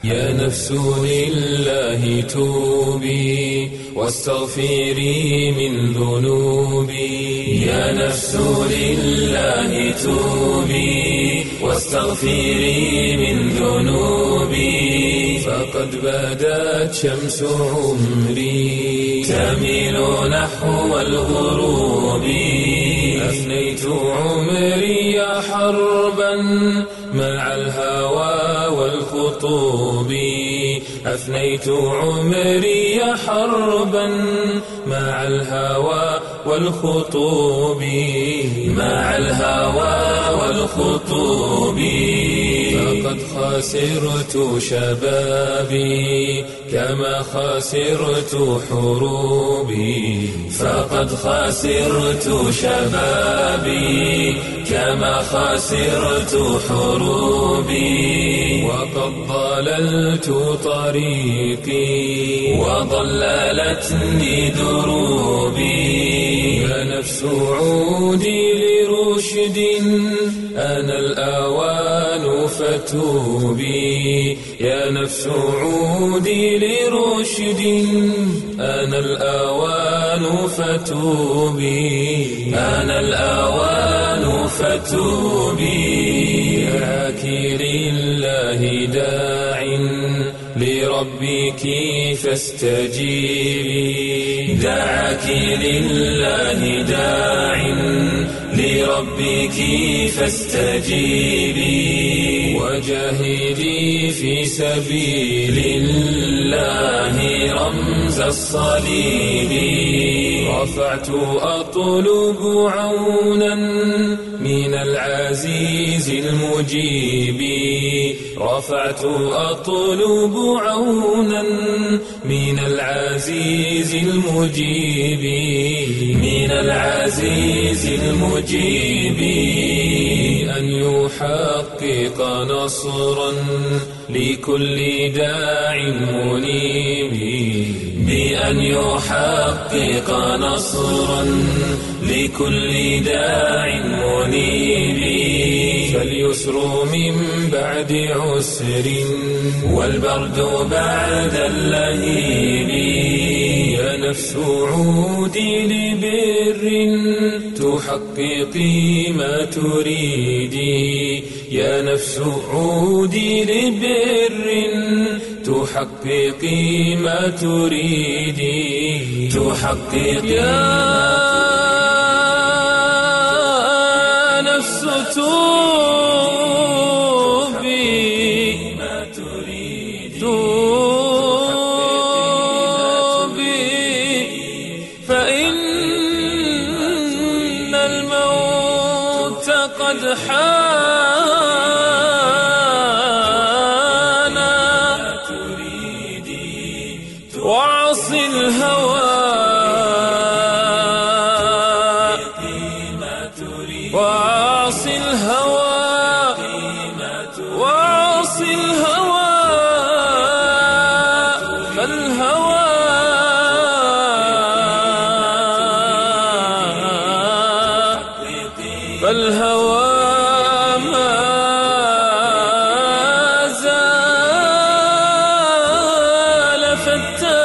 يا نفس لله توبي واستغفري من ذنوبي. يا نفس لله توبي واستغفري من ذنوبي. فقد بدت شمس عمري تميل نحو الغروب. أفنيت عمري حربا مع الهوى والخطوب. أفنيت عمري حربا مع الهوى والخطوب. مع الهوى والخطوب. فقد خسرت شبابي كما خسرت حروبي. فقد خسرت شبابي كما خسرت حروبي. وقد ضللت طريقي وضللتني دروبي. يا نفس عودي لرشد أنا الآوان فتوبي. يا نفس عودي لرشد أنا الآوان فتوبي. أنا الآوان فتوبي. دعاك لله داع لربك فاستجيبي. دعاك لله داع لربك فاستجيبي. وجاهدي في سبيل الله رمز الصليب. رفعت أطلب عونا من العزيز المجيب. رفعت أطلب عونا من العزيز المجيب. من العزيز المجيب. أن يحقق نصرا لكل داع منيب. بأن يحقق نصرا لكل داع منيب. فاليسر من بعد عسر والبرد بعد اللهيب. يا نفس عودي لبر تحققي ما تريدي. يا نفس عودي لبر تحققي ما تريدي. تحققي يا نفس توبي. توبي فإن الموت قد حان. وعصي الهوى وعصي الهوى